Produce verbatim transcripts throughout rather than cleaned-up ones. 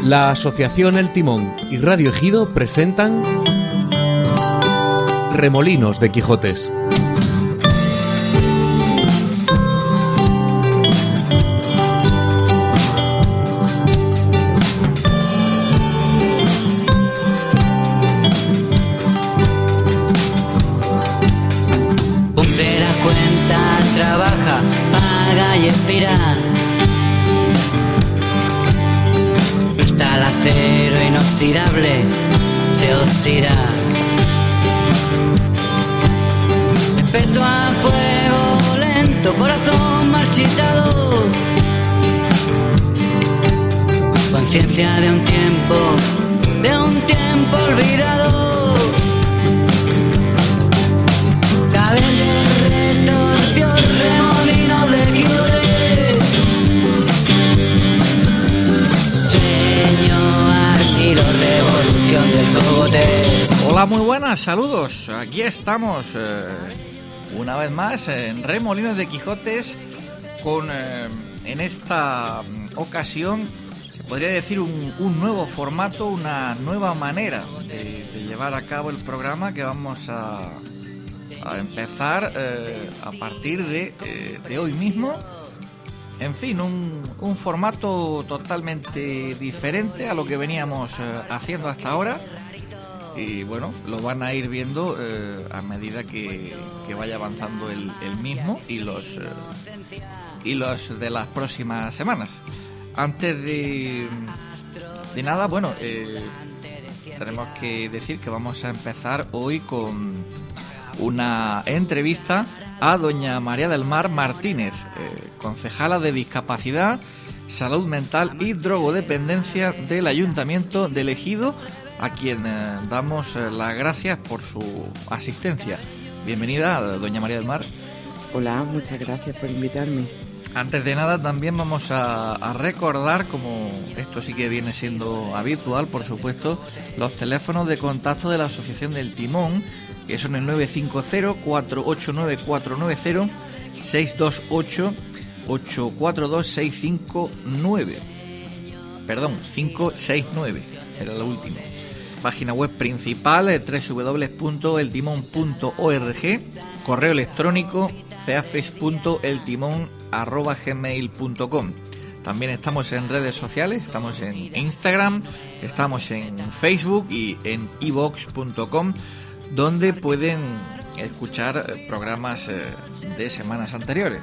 La Asociación El Timón y Radio Ejido presentan Remolinos de Quijotes. Cumple la cuenta, trabaja, paga y expira. Está el acero inoxidable, se oxida. Respeto a fuego lento, corazón marchitado. Conciencia de un tiempo, de un tiempo olvidado. Cabello retorció, remolino de Quijote. Sueño ardido, revolución del cogote. Hola, muy buenas, saludos. Aquí estamos eh, una vez más en Remolinos de Quijotes con eh, en esta ocasión se podría decir un, un nuevo formato, una nueva manera de, de llevar a cabo el programa que vamos a, a empezar eh, a partir de, eh, de hoy mismo. En fin, un, un formato totalmente diferente a lo que veníamos eh, haciendo hasta ahora. Y bueno, lo van a ir viendo eh, a medida que, que vaya avanzando el, el mismo y los, eh, y los de las próximas semanas. Antes de, de nada, bueno, eh, tenemos que decir que vamos a empezar hoy con una entrevista a doña María del Mar Martínez, eh, concejala de Discapacidad, Salud Mental y Drogodependencia del Ayuntamiento de Ejido, a quien eh, damos eh, las gracias por su asistencia. Bienvenida, doña María del Mar. Hola, muchas gracias por invitarme. Antes de nada, también vamos a, a recordar, como esto sí que viene siendo habitual, por supuesto, los teléfonos de contacto de la Asociación del Timón, que son el nueve cinco cero, cuatro ocho nueve, cuatro nueve cero, seis dos ocho, ocho cuatro dos, seis cinco nueve. Perdón, cinco seis nueve, era la última. Página web principal, doble u doble u doble u punto el timón punto org, correo electrónico feafes punto el timón arroba gmail punto com. También estamos en redes sociales, estamos en Instagram, estamos en Facebook y en i vox punto com, donde pueden escuchar programas de semanas anteriores.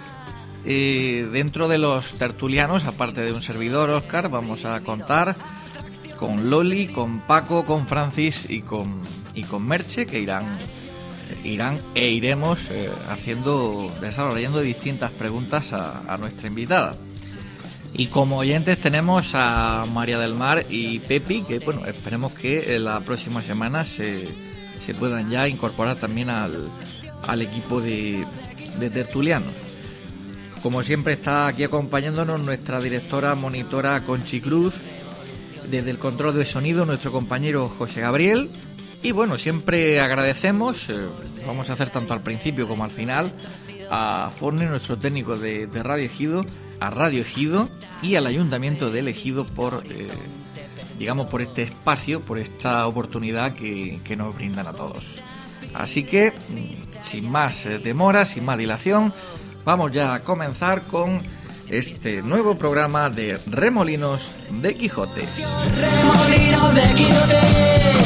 Eh, dentro de los tertulianos, aparte de un servidor, Óscar, vamos a contar con Loli, con Paco, con Francis y con y con Merche, que irán irán e iremos eh, haciendo desarrollando distintas preguntas a, a nuestra invitada. Y como oyentes tenemos a María del Mar y Pepi, que bueno, esperemos que en la próxima semana se, se puedan ya incorporar también al, al equipo de, de tertulianos. Como siempre está aquí acompañándonos nuestra directora monitora Conchi Cruz. Desde el control de sonido, nuestro compañero José Gabriel. Y bueno, siempre agradecemos, eh, vamos a hacer tanto al principio como al final, a Forni, nuestro técnico de, de Radio Ejido, a Radio Ejido y al Ayuntamiento de Ejido por, eh, digamos, por este espacio, por esta oportunidad que, que nos brindan a todos. Así que, sin más demora, sin más dilación, vamos ya a comenzar con este nuevo programa de Remolinos de Quijotes. Remolinos de Quijotes.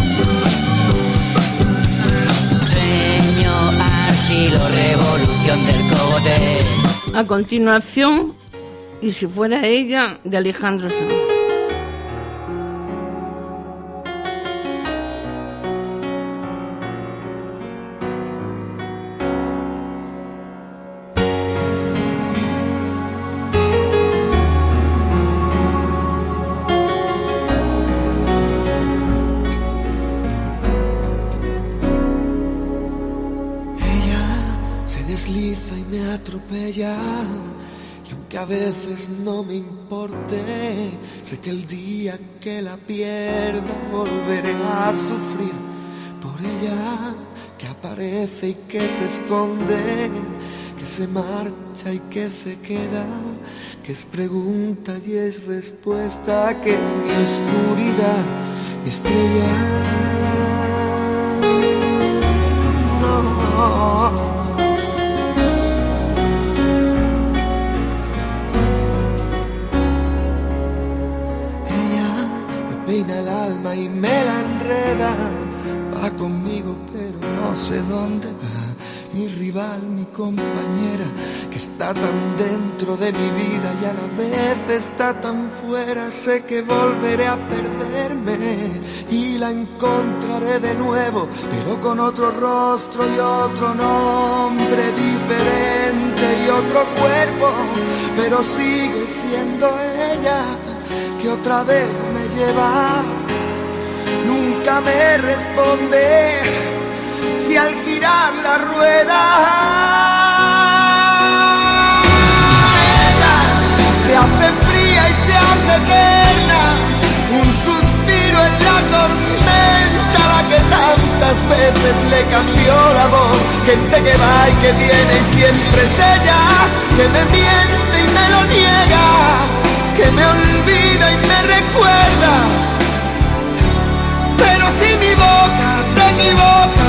Sueño argilo, revolución del cogote. A continuación, Y si fuera ella, de Alejandro Sanz. A veces no me importe, sé que el día que la pierda volveré a sufrir por ella, que aparece y que se esconde, que que se marcha y que se queda, que es pregunta y es respuesta, que es mi oscuridad, mi estrella. No. Peina el alma y me la enreda, va conmigo pero no sé dónde va. Mi rival, mi compañera, que está tan dentro de mi vida y a la vez está tan fuera. Sé que volveré a perderme y la encontraré de nuevo, pero con otro rostro y otro nombre diferente y otro cuerpo, pero sigue siendo ella que otra vez me lleva. Nunca me responde si al girar la rueda ella se hace fría y se hace eterna, un suspiro en la tormenta, la que tantas veces le cambió la voz. Gente que va y que viene y siempre es ella, que me miente y me lo niega, que me olvida y me recuerda. Pero si mi boca se equivoca,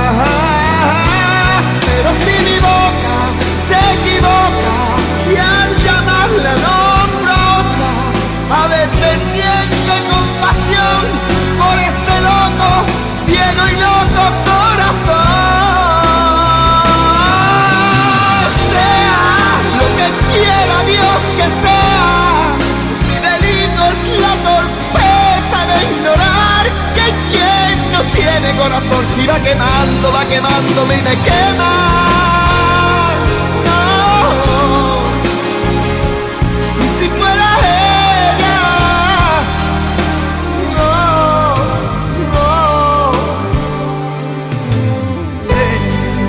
pero si mi boca se equivoca y al llamarla nombro a otra, a veces siente compasión por este loco, ciego y loco corazón. Sea lo que quiera Dios que sea, mi delito es la torpeza de ignorar que quien no tiene corazón y va quemando, va quemándome y me quema. No. Y si fuera ella, no, no. Eh.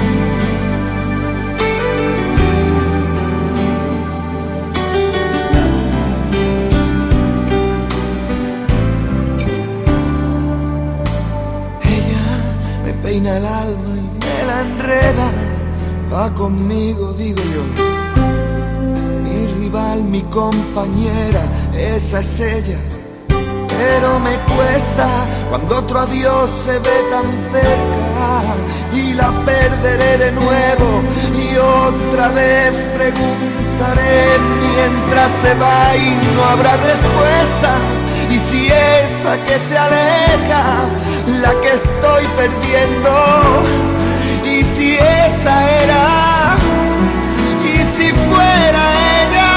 Peina el alma y me la enreda, va conmigo, digo yo. Mi rival, mi compañera, esa es ella. Pero me cuesta cuando otro adiós se ve tan cerca y la perderé de nuevo y otra vez preguntaré mientras se va y no habrá respuesta. Y si esa que se aleja, la que estoy perdiendo, y si esa era, y si fuera ella,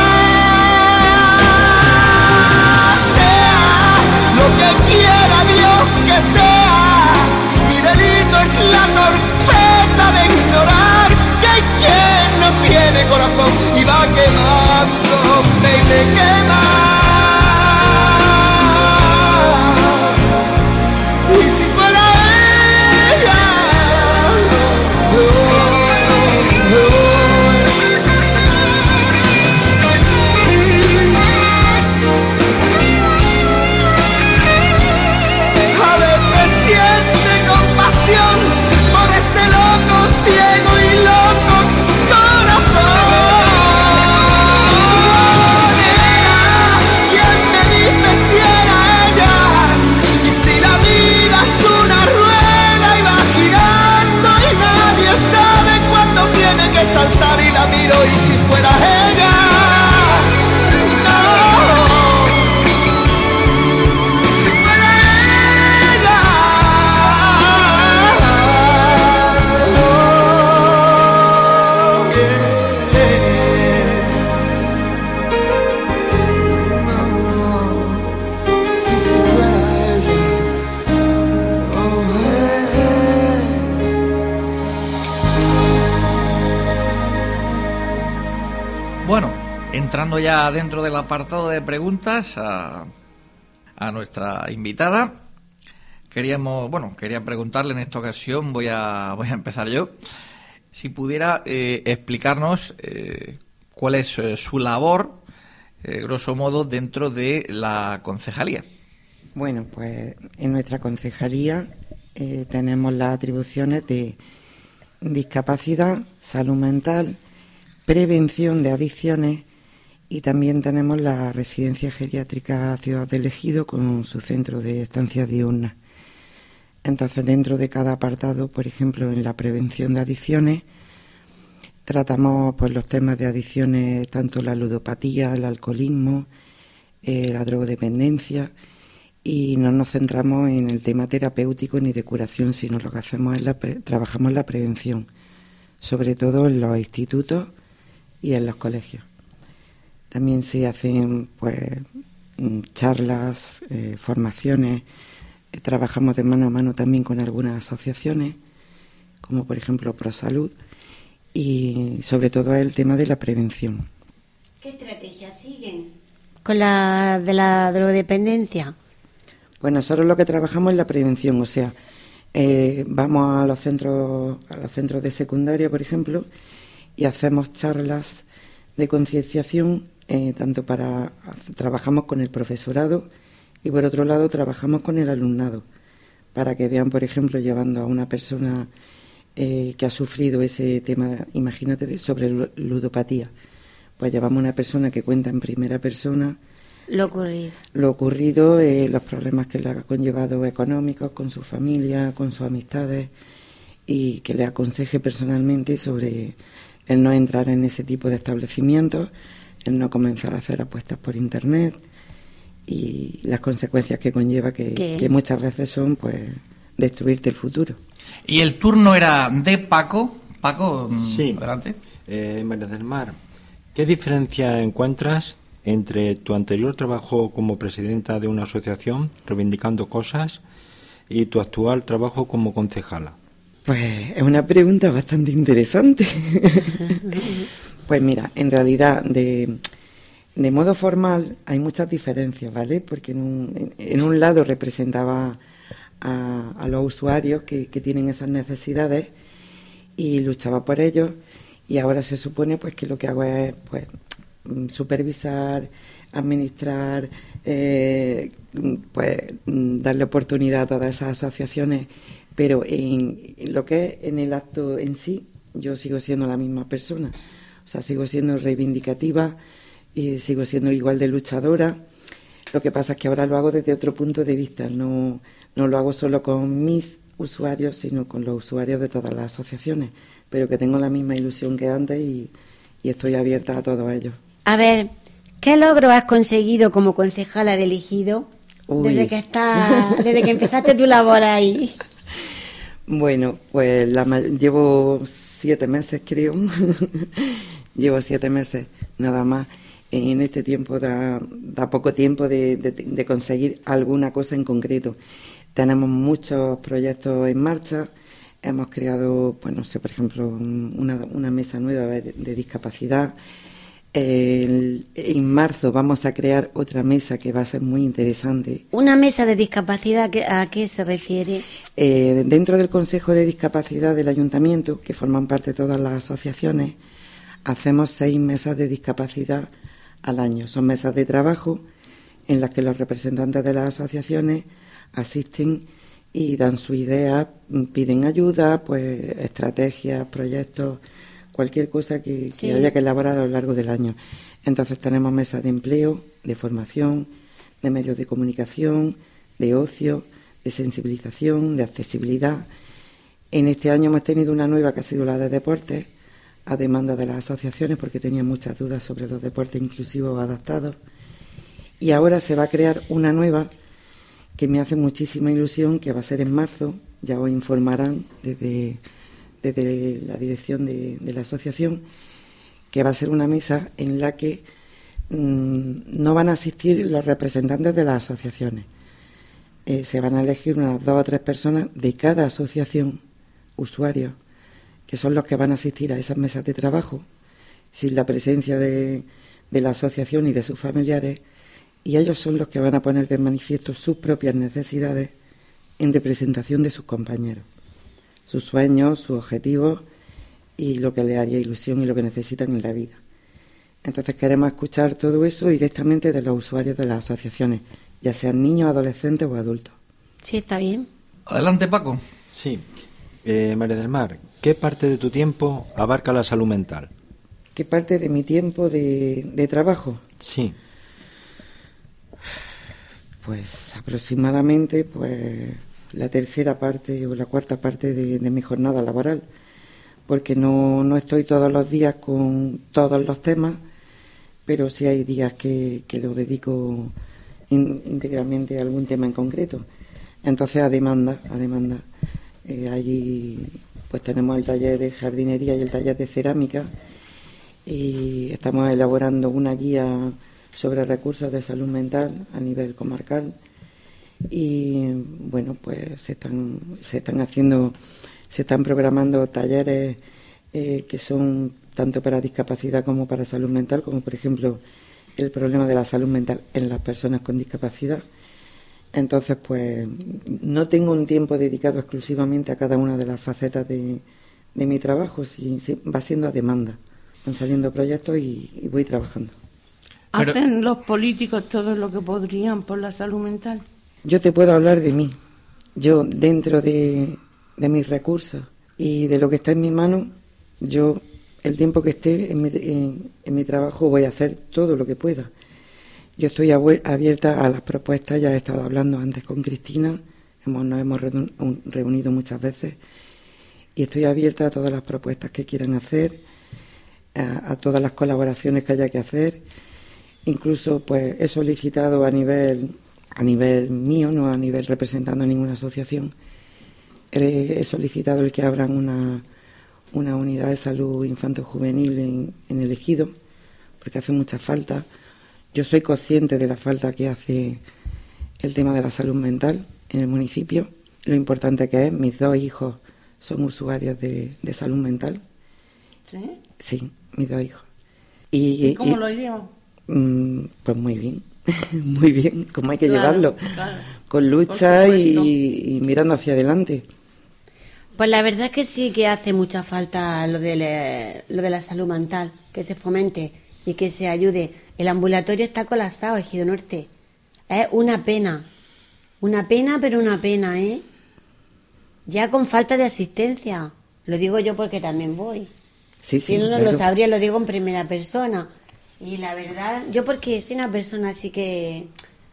sea lo que quiera Dios que sea, mi delito es la torpeza de ignorar que quien no tiene corazón y va quemándome y me quema. Y si fuera ella, oh, oh, oh. A veces siente compasión por este loco, ciego y loco corazón. Era quien me dice si era ella, y si la vida es una rueda y va girando y nadie sabe cuándo tiene que saltar y la miro y si fuera ella, no, si fuera ella, oh, yeah. No, y si fuera ella, oh, yeah. Bueno, entrando ya dentro del apartado de preguntas a, a nuestra invitada, queríamos, bueno, quería preguntarle en esta ocasión, voy a, voy a empezar yo, si pudiera eh, explicarnos eh, cuál es eh, su labor, eh, grosso modo, dentro de la concejalía. Bueno, pues en nuestra concejalía eh, tenemos las atribuciones de discapacidad, salud mental prevención de adicciones, y también tenemos la residencia geriátrica Ciudad del Ejido con su centro de estancias diurnas. Entonces, dentro de cada apartado, por ejemplo, en la prevención de adicciones, tratamos pues los temas de adicciones, tanto la ludopatía, el alcoholismo, eh, la drogodependencia, y no nos centramos en el tema terapéutico ni de curación, sino lo que hacemos es la pre- trabajamos la prevención, sobre todo en los institutos y en los colegios. También se hacen pues charlas, eh, formaciones, eh, trabajamos de mano a mano también con algunas asociaciones, como por ejemplo ProSalud, y sobre todo el tema de la prevención. ¿Qué estrategias siguen con la de la drogodependencia? Pues nosotros lo que trabajamos es la prevención, o sea, eh, vamos a los centros a los centros de secundaria, por ejemplo, y hacemos charlas de concienciación, eh, tanto para trabajamos con el profesorado y por otro lado trabajamos con el alumnado, para que vean, por ejemplo, llevando a una persona eh, que ha sufrido ese tema, imagínate, de, sobre ludopatía, pues llevamos a una persona que cuenta en primera persona Lo ocurrido. Lo ocurrido, eh, los problemas que le ha conllevado económicos, con su familia, con sus amistades, y que le aconseje personalmente sobre el no entrar en ese tipo de establecimientos, el no comenzar a hacer apuestas por internet y las consecuencias que conlleva, que, que muchas veces son pues destruirte el futuro. Y el turno era de Paco. Paco, sí. Adelante. Eh, María del Mar, ¿qué diferencia encuentras entre tu anterior trabajo como presidenta de una asociación reivindicando cosas y tu actual trabajo como concejala? Pues es una pregunta bastante interesante. Pues mira, en realidad de, de modo formal hay muchas diferencias, ¿vale? Porque en un, en un lado representaba a, a los usuarios que, que tienen esas necesidades y luchaba por ellos, y ahora se supone pues que lo que hago es pues supervisar, administrar, eh, pues darle oportunidad a todas esas asociaciones, pero en, en lo que es en el acto en sí, yo sigo siendo la misma persona, o sea, sigo siendo reivindicativa y sigo siendo igual de luchadora. Lo que pasa es que ahora lo hago desde otro punto de vista, no, no lo hago solo con mis usuarios, sino con los usuarios de todas las asociaciones, pero que tengo la misma ilusión que antes y, y estoy abierta a todos ellos. A ver, ¿qué logro has conseguido como concejala de Ejido desde que está, desde que empezaste tu labor ahí? Bueno, pues la, llevo siete meses, creo. Llevo siete meses, nada más. En este tiempo da, da poco tiempo de, de, de conseguir alguna cosa en concreto. Tenemos muchos proyectos en marcha. Hemos creado, pues no sé, por ejemplo, una, una mesa nueva de, de discapacidad. El, en marzo vamos a crear otra mesa que va a ser muy interesante. ¿Una mesa de discapacidad a qué se refiere? Eh, dentro del Consejo de Discapacidad del Ayuntamiento, que forman parte todas las asociaciones, hacemos seis mesas de discapacidad al año. Son mesas de trabajo en las que los representantes de las asociaciones asisten y dan su idea, piden ayuda, pues estrategias, proyectos, cualquier cosa que, sí. que haya que elaborar a lo largo del año. Entonces tenemos mesas de empleo, de formación, de medios de comunicación, de ocio, de sensibilización, de accesibilidad. En este año hemos tenido una nueva que ha sido la de deportes, a demanda de las asociaciones, porque tenían muchas dudas sobre los deportes inclusivos o adaptados. Y ahora se va a crear una nueva que me hace muchísima ilusión, que va a ser en marzo, ya os informarán desde... desde la dirección de, de la asociación, que va a ser una mesa en la que mmm, no van a asistir los representantes de las asociaciones. Eh, se van a elegir unas dos o tres personas de cada asociación, usuarios, que son los que van a asistir a esas mesas de trabajo, sin la presencia de, de la asociación y de sus familiares, y ellos son los que van a poner de manifiesto sus propias necesidades en representación de sus compañeros, sus sueños, sus objetivos y lo que les haría ilusión y lo que necesitan en la vida. Entonces queremos escuchar todo eso directamente de los usuarios de las asociaciones, ya sean niños, adolescentes o adultos. Sí, está bien. Adelante, Paco. Sí. Eh, María del Mar, ¿qué parte de tu tiempo abarca la salud mental? ¿Qué parte de mi tiempo de, de trabajo? Sí. Pues aproximadamente pues la tercera parte o la cuarta parte de, de mi jornada laboral, porque no, no estoy todos los días con todos los temas, pero sí hay días que, que lo dedico in, íntegramente a algún tema en concreto. Entonces a demanda, a demanda. Eh, allí pues tenemos el taller de jardinería y el taller de cerámica y estamos elaborando una guía sobre recursos de salud mental a nivel comarcal y bueno, pues se están se están haciendo se están programando talleres eh, que son tanto para discapacidad como para salud mental, como por ejemplo el problema de la salud mental en las personas con discapacidad. Entonces, pues no tengo un tiempo dedicado exclusivamente a cada una de las facetas de, de mi trabajo, sí, sí, va siendo a demanda. Van saliendo proyectos y, y voy trabajando. ¿Hacen Pero, los políticos todo lo que podrían por la salud mental? Yo te puedo hablar de mí. Yo, dentro de, de mis recursos y de lo que está en mi mano, yo, el tiempo que esté en mi, en, en mi trabajo, voy a hacer todo lo que pueda. Yo estoy abierta a las propuestas, ya he estado hablando antes con Cristina, hemos, nos hemos reunido muchas veces y estoy abierta a todas las propuestas que quieran hacer, a, a todas las colaboraciones que haya que hacer. Incluso pues he solicitado a nivel a nivel mío, no a nivel representando ninguna asociación, he, he solicitado el que abran una, una unidad de salud infanto-juvenil en, en el Ejido, porque hace mucha falta. Yo soy consciente de la falta que hace el tema de la salud mental en el municipio, lo importante que es. Mis dos hijos son usuarios de, de salud mental. ¿Sí? Sí, mis dos hijos. ¿Y, ¿Y cómo y, lo llevan? Mmm, pues muy bien, muy bien, como hay que claro, llevarlo, claro. Con lucha y, y mirando hacia adelante. Pues la verdad es que sí que hace mucha falta lo de, le, lo de la salud mental, que se fomente y que se ayude. El ambulatorio está colapsado, Ejido Norte. Es una pena, una pena, pero una pena, ¿eh? Ya con falta de asistencia. Lo digo yo porque también voy. Sí, sí, si no, no claro. lo sabría, lo digo en primera persona. Y la verdad, yo porque soy una persona así que...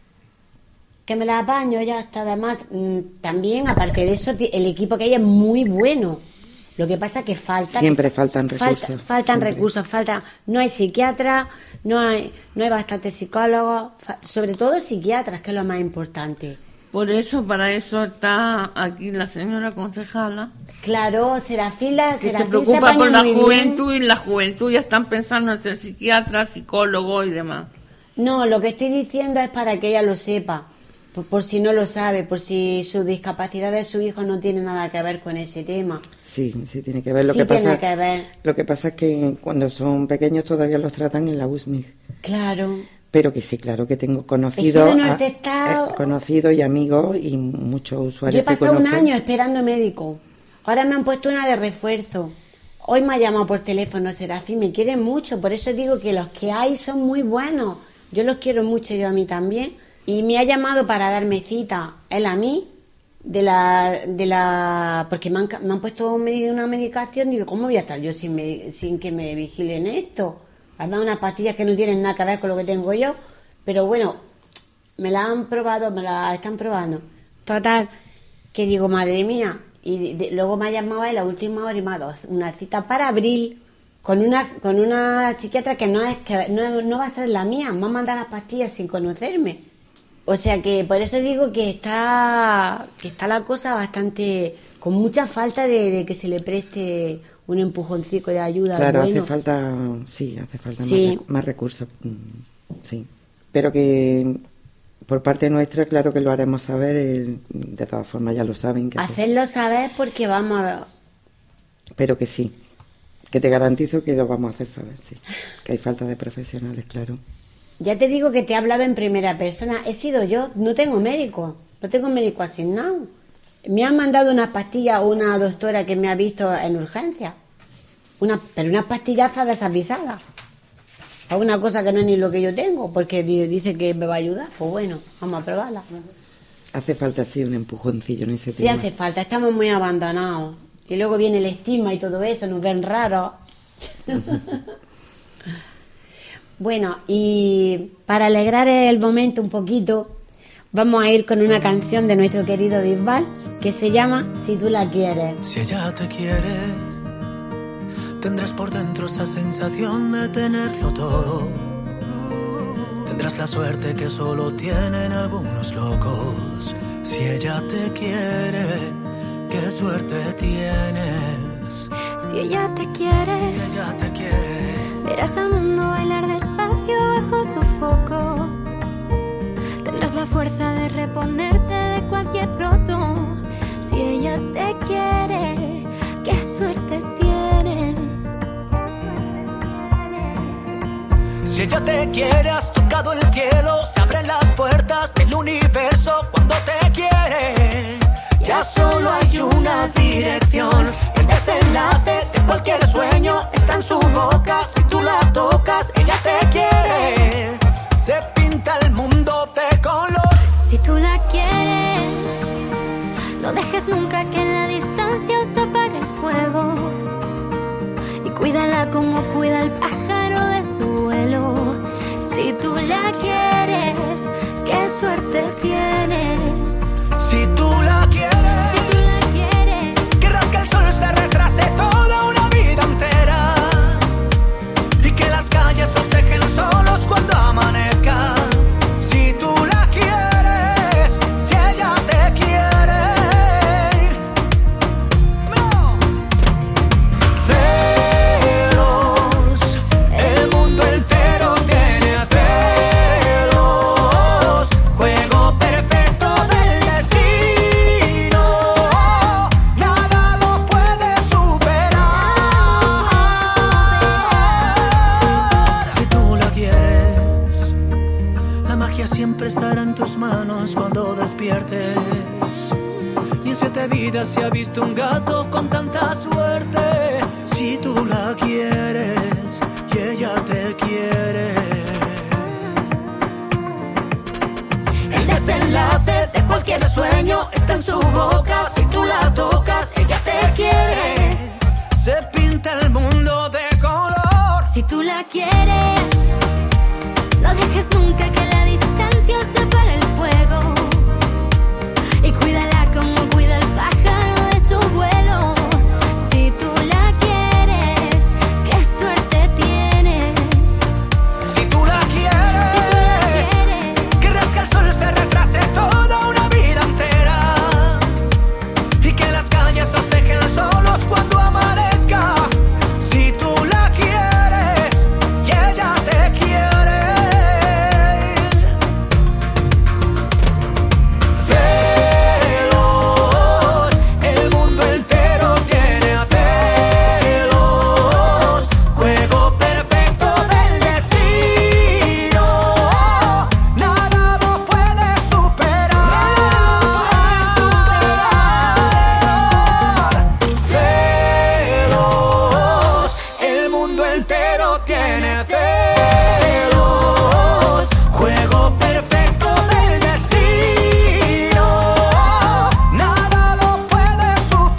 que me la apaño ya hasta. Además, también, aparte de eso, el equipo que hay es muy bueno. Lo que pasa es que falta... Siempre que faltan recursos. Falta, faltan siempre. recursos, falta... No hay psiquiatras, no hay, no hay bastantes psicólogos, fa, sobre todo psiquiatras, que es lo más importante. Por eso, para eso está aquí la señora concejala. Claro, Serafín, la, que Serafín se preocupa se por la muy juventud bien. Y la juventud ya están pensando en ser psiquiatra, psicólogo y demás. No, lo que estoy diciendo es para que ella lo sepa. Por, por si no lo sabe, por si su discapacidad de su hijo no tiene nada que ver con ese tema. Sí, sí tiene que ver. Lo sí que tiene pasa, que ver. Lo que pasa es que cuando son pequeños todavía los tratan en la U S M I G. Claro. Pero que sí, claro que tengo conocidos, está... eh, conocidos y amigos y muchos usuarios. Yo he pasado que un conozco. año esperando médico. Ahora me han puesto una de refuerzo. Hoy me ha llamado por teléfono Serafín, me quieren mucho, por eso digo que los que hay son muy buenos. Yo los quiero mucho, yo a mí también. Y me ha llamado para darme cita, él a mí, de la... de la porque me han, me han puesto una medicación, digo, ¿cómo voy a estar yo sin, me, sin que me vigilen esto? Además, unas pastillas que no tienen nada que ver con lo que tengo yo, pero bueno, me la han probado, me la están probando. Total, que digo, madre mía, y de, luego me ha llamado en la última hora y me ha dado una cita para abril con una con una psiquiatra que no es que no, no va a ser la mía, me ha mandado las pastillas sin conocerme. O sea que por eso digo que está que está la cosa bastante con mucha falta de, de que se le preste un empujoncito de ayuda. Claro, bueno. hace falta, sí, hace falta sí. Más, más recursos, sí. Pero que por parte nuestra, claro que lo haremos saber, el, de todas formas ya lo saben. Que Hacerlo hace... saber porque vamos a... Pero que sí, que te garantizo que lo vamos a hacer saber, sí. Que hay falta de profesionales, claro. Ya te digo que te he hablado en primera persona, he sido yo, no tengo médico, no tengo médico asignado. Me han mandado unas pastillas una doctora que me ha visto en urgencia, una, pero unas pastillazas desavisadas. Es una cosa que no es ni lo que yo tengo, porque dice que me va a ayudar, pues bueno, vamos a probarla. Hace falta, sí, un empujoncillo en ese sí, tema. Sí, hace falta, estamos muy abandonados. Y luego viene el estigma y todo eso, nos ven raros. Bueno, y para alegrar el momento un poquito, vamos a ir con una canción de nuestro querido Bisbal que se llama Si tú la quieres. Si ella te quiere, tendrás por dentro esa sensación de tenerlo todo. Tendrás la suerte que solo tienen algunos locos. Si ella te quiere, qué suerte tienes. Si ella te quiere, si ella te quiere, verás al mundo bailar despacio bajo su foco. Tendrás la fuerza de reponerte de cualquier roto. Si ella te quiere, qué suerte tienes. Si ella te quiere, has tocado el cielo, se abren las puertas del universo cuando te quiere. Ya solo hay una dirección, el desenlace de cualquier sueño está en su boca. Si tú la tocas, ella te quiere. Se pinta el mundo de color. Si tú la quieres, no dejes nunca que en la distancia os apague el fuego. Y cuídala como cuida el pájaro de su vuelo. Si tú la quieres, qué suerte tienes. Si tú la quieres, si tú la quieres, que rasque el sol se retrase toda una vida entera. Y que las calles os dejen solos cuando amanezca. Si tú la quieres, si ella te quiere. No. Celos, el mundo entero tiene celos. Juego perfecto del destino, nada lo puede superar. Si tú la quieres, la magia siempre estará en tus manos cuando despiertes. Ni en siete vidas se ha visto un gato con tanta suerte. Si tú la quieres y ella te quiere. El desenlace de cualquier sueño está en su boca. Si tú la tocas, ella te quiere. Se pinta el mundo de color. si tú la quieres, no dejes nunca que la distancia se apague el fuego. Y cuídala como cuida el pájaro de su vuelo. Si tú la quieres, qué suerte tienes. Si tú la quieres, si tú la quieres, que rasque el sol se retrase toda una vida entera. Y que las calles nos dejen solos cuando amanezca. Si tú la quieres y ella te quiere. Celos, el mundo entero tiene a celos. Juego perfecto del destino, nada lo puede superar. Celos, el mundo entero tiene celos. Juego perfecto del destino, nada lo puede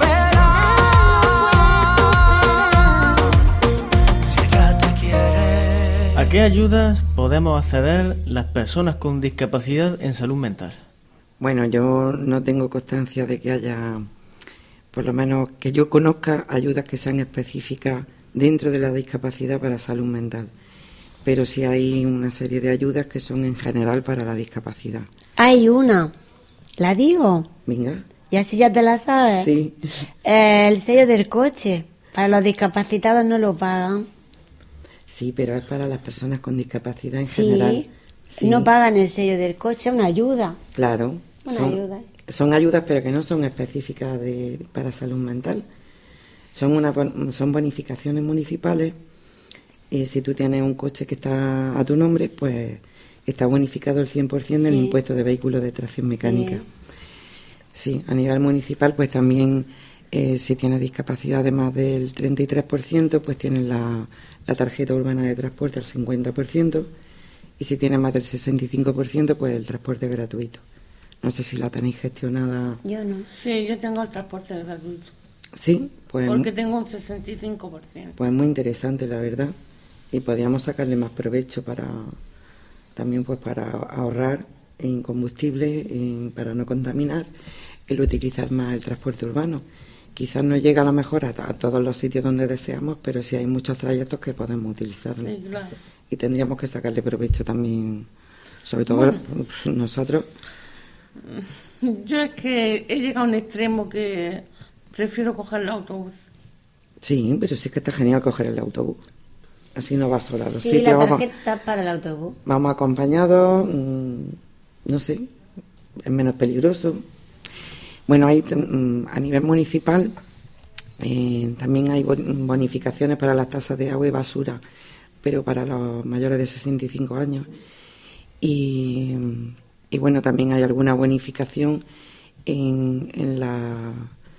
superar. Si ella te quiere. ¿A qué ayudas podemos acceder las personas con discapacidad en salud mental? Bueno, yo no tengo constancia de que haya, por lo menos que yo conozca, ayudas que sean específicas dentro de la discapacidad para salud mental. Pero sí hay una serie de ayudas que son en general para la discapacidad. Hay una, ¿la digo? Venga. Y así ya te la sabes. Sí. Eh, el sello del coche, para los discapacitados no lo pagan. Sí, pero es para las personas con discapacidad en Sí, general. Sí, no pagan el sello del coche, es una ayuda. claro. Una son, ayuda. son ayudas, pero que no son específicas de, para salud mental. Son, una, bon- son bonificaciones municipales. Y si tú tienes un coche que está a tu nombre, pues está bonificado el cien por ciento del Sí. impuesto de vehículos de tracción mecánica. Sí. Sí, a nivel municipal, pues también, eh, si tienes discapacidad de más del treinta y tres por ciento, pues tienes la, la tarjeta urbana de transporte al cincuenta por ciento, y si tienes más del sesenta y cinco por ciento, pues el transporte es gratuito. No sé si la tenéis gestionada. Yo no. Sí, yo tengo el transporte gratuito. Sí, pues, Porque tengo un sesenta y cinco por ciento. pues muy interesante, la verdad. y podíamos sacarle más provecho para también pues para ahorrar en combustible, en, para no contaminar, el utilizar más el transporte urbano. Quizás no llega a lo mejor a, a todos los sitios donde deseamos, pero sí hay muchos trayectos que podemos utilizar. Sí, claro. Y tendríamos que sacarle provecho también, sobre todo bueno, nosotros. Yo es que he llegado a un extremo que prefiero coger el autobús. Sí, pero sí que está genial coger el autobús. Así no vas sola a los sí, sitios. la tarjeta vamos, para el autobús. Vamos acompañados, mmm, no sé, es menos peligroso. Bueno, hay mmm, a nivel municipal eh, también hay bonificaciones para las tasas de agua y basura, pero para los mayores de sesenta y cinco años. Y, y bueno, también hay alguna bonificación en, en las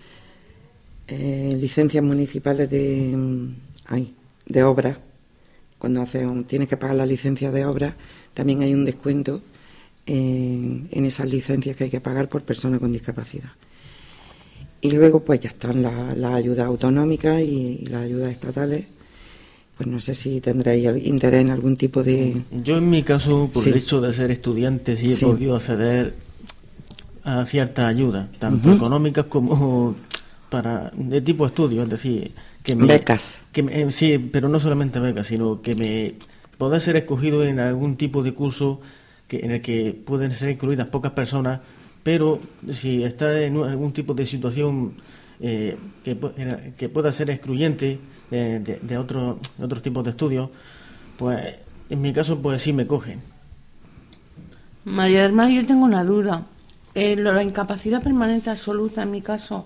eh, licencias municipales de, ay, de obras. Cuando haces un, tienes que pagar la licencia de obra, también hay un descuento en, en esas licencias que hay que pagar por personas con discapacidad. Y luego pues ya están las la ayudas autonómicas y, y las ayudas estatales. Pues no sé si tendréis interés en algún tipo de... Yo en mi caso, por sí. el hecho de ser estudiante, sí he sí. podido acceder a cierta ayuda, tanto uh-huh. económicas como para de tipo estudio, es decir... Que me, becas. Que me, sí, pero no solamente becas, sino que me pueda ser escogido en algún tipo de curso que, en el que pueden ser incluidas pocas personas, pero si está en algún tipo de situación eh, que, que pueda ser excluyente de, de, de otros de otros tipos de estudios, pues en mi caso pues sí me cogen. María del Mar, yo tengo una duda. Eh, la incapacidad permanente absoluta, en mi caso,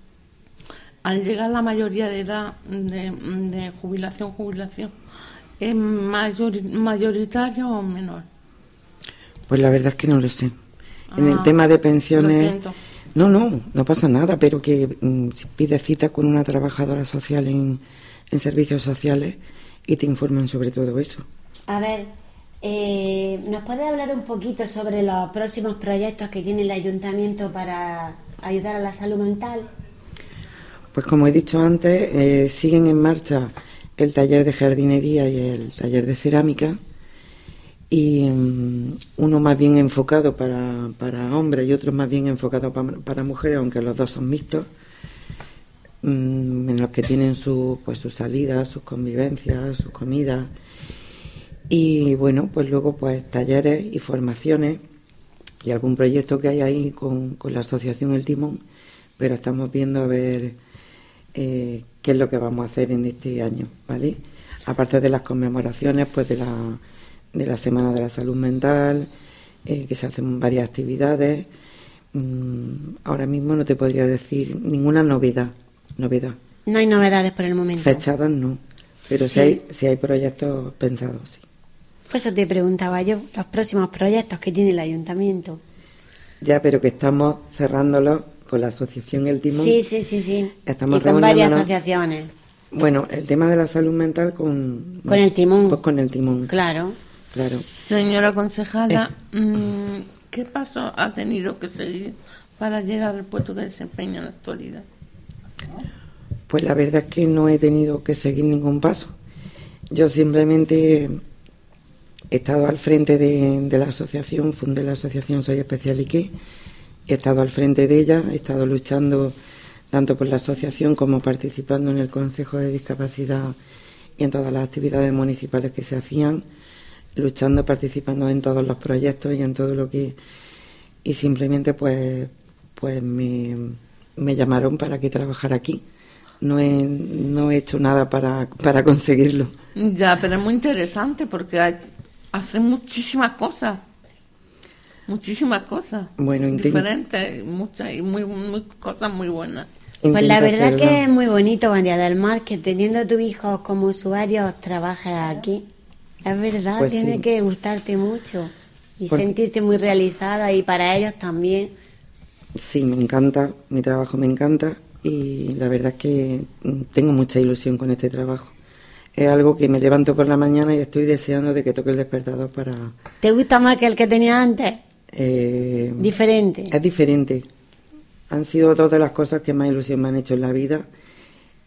al llegar a la mayoría de edad de, de jubilación, jubilación, ¿es mayor, mayoritario o menor? Pues la verdad es que no lo sé. Ah, en el tema de pensiones... Lo siento. No, no, no pasa nada, pero que mm, si pides cita con una trabajadora social en, en servicios sociales y te informan sobre todo eso. A ver, eh, ¿nos puede hablar un poquito sobre los próximos proyectos que tiene el ayuntamiento para ayudar a la salud mental? Pues como he dicho antes, eh, siguen en marcha el taller de jardinería y el taller de cerámica, y um, uno más bien enfocado para, para hombres y otro más bien enfocado para, para mujeres, aunque los dos son mixtos, um, en los que tienen su, pues, sus salidas, sus convivencias, sus comidas, y bueno, pues luego pues talleres y formaciones y algún proyecto que hay ahí con, con la asociación El Timón, pero estamos viendo a ver eh, qué es lo que vamos a hacer en este año, ¿vale? Aparte de las conmemoraciones pues de la de la Semana de la Salud Mental, eh, que se hacen varias actividades. Mm, ahora mismo no te podría decir ninguna novedad, novedad. No hay novedades por el momento. Fechadas no, pero sí, sí hay, sí hay proyectos pensados, sí. Pues eso te preguntaba yo, los próximos proyectos que tiene el ayuntamiento. Ya, pero que estamos cerrándolos con la asociación El Timón. Sí, sí, sí, sí. Estamos y con varias asociaciones. Bueno, el tema de la salud mental con... Con el Timón. Pues con el Timón. Claro. Claro. Señora concejala, eh. mmm, ¿qué paso ha tenido que seguir para llegar al puesto que desempeña en la actualidad? Pues la verdad es que no he tenido que seguir ningún paso. Yo simplemente he estado al frente de, de la asociación, fundé la asociación Soy Especial y qué, he estado al frente de ella, he estado luchando tanto por la asociación como participando en el Consejo de Discapacidad y en todas las actividades municipales que se hacían, luchando, participando en todos los proyectos y en todo lo que... Y simplemente pues pues me, me llamaron para que trabajara aquí. No he, no he hecho nada para, para conseguirlo. Ya, pero es muy interesante porque hay, hace muchísimas cosas. Muchísimas cosas. Bueno, diferentes, muchas y muy, muy cosas muy buenas. Pues la verdad hacerlo. Que es muy bonito, María del Mar, que teniendo a tus hijos como usuarios trabajes aquí. Es verdad, pues tiene sí. que gustarte mucho y Porque... sentirte muy realizada, y para ellos también. Sí, me encanta, mi trabajo me encanta y la verdad es que tengo mucha ilusión con este trabajo. Es algo que me levanto por la mañana y estoy deseando de que toque el despertador para... ¿Te gusta más que el que tenías antes? Eh... Diferente. Es diferente. Han sido dos de las cosas que más ilusión me han hecho en la vida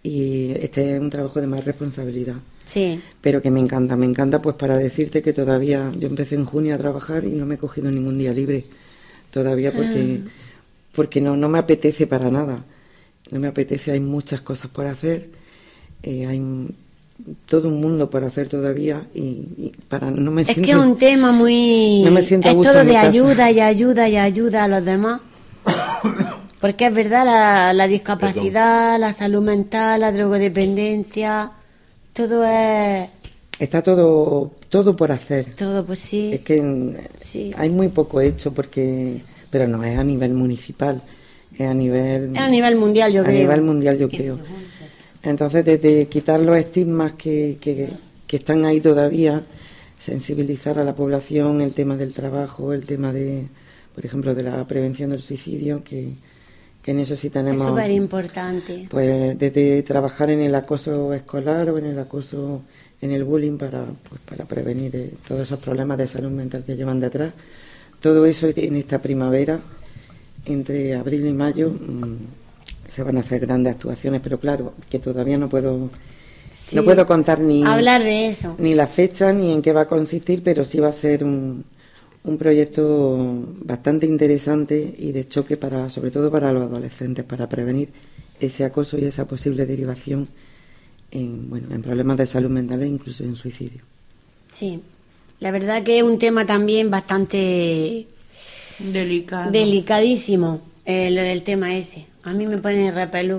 y este es un trabajo de más responsabilidad. Sí. Pero que me encanta, me encanta pues para decirte que todavía, yo empecé en junio a trabajar y no me he cogido ningún día libre todavía porque, ah. porque no, no me apetece para nada, no me apetece, hay muchas cosas por hacer, eh, hay todo un mundo por hacer todavía y, y para no me es siento... Es que es un tema muy... No me siento a gusto es todo en mi de casa. ayuda y ayuda y ayuda a los demás. Porque es verdad, la, la discapacidad, Perdón. la salud mental, la drogodependencia, todo es... Está todo todo por hacer. Todo, pues sí. Es que sí. hay muy poco hecho, porque pero no es a nivel municipal, es a nivel... Es a nivel mundial, yo a creo. A nivel mundial, yo creo. Entonces, desde quitar los estigmas que, que, que están ahí todavía, sensibilizar a la población, el tema del trabajo, el tema de, por ejemplo, de la prevención del suicidio, que, que en eso sí tenemos... Es súper importante. Pues desde trabajar en el acoso escolar o en el acoso, en el bullying, para, pues, para prevenir eh, todos esos problemas de salud mental que llevan detrás. Todo eso en esta primavera, entre abril y mayo, mmm, se van a hacer grandes actuaciones, pero claro, que todavía no puedo sí, no puedo contar ni hablar de eso, ni la fecha ni en qué va a consistir, pero sí va a ser un, un proyecto bastante interesante y de choque para, sobre todo para los adolescentes, para prevenir ese acoso y esa posible derivación en, bueno, en problemas de salud mental e incluso en suicidio. Sí, la verdad que es un tema también bastante delicado, delicadísimo, eh, lo del tema ese. A mí me pone repelú.